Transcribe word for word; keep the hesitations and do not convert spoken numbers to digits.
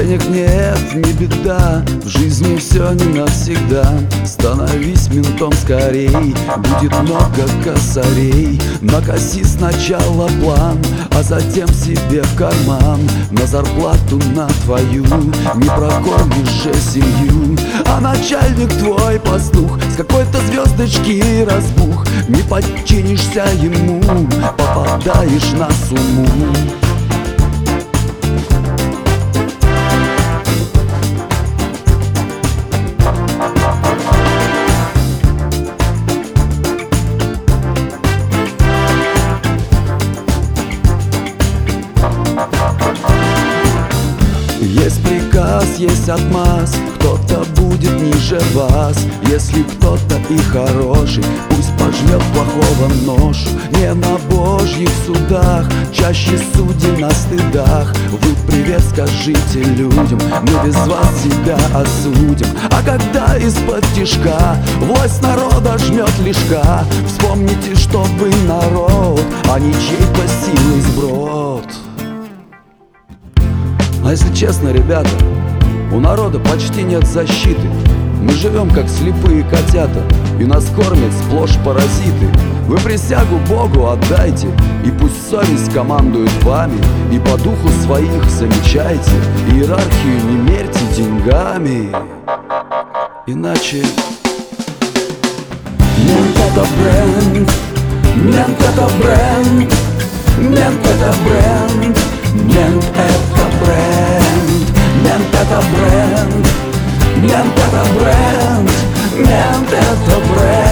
Денег нет, не беда, в жизни все не навсегда. Становись ментом скорей, будет много косарей. Накоси сначала план, а затем себе в карман. На зарплату на твою не прокормишь же семью. А начальник твой пастух с какой-то звездочки разбух. Не подчинишься ему, попадаешь на сумму. Есть приказ, есть отмаз, кто-то будет ниже вас. Если кто-то и хороший, пусть пожмет плохого ношу. Не на божьих судах, чаще судьи на стыдах. Вы привет скажите людям, мы без вас себя осудим. А когда из-под тишка власть народа жмет лишка, вспомните, что вы народ, а не чей-то силой сброд. А если честно, ребята, у народа почти нет защиты. Мы живем как слепые котята, и нас кормят сплошь паразиты. Вы присягу Богу отдайте, и пусть совесть командует вами. И по духу своих замечайте, иерархию не мерьте деньгами. Иначе мент это бренд, мент это бренд, мент это бренд, мент это бренд, мент это бренд, мент это бренд, мент это бренд.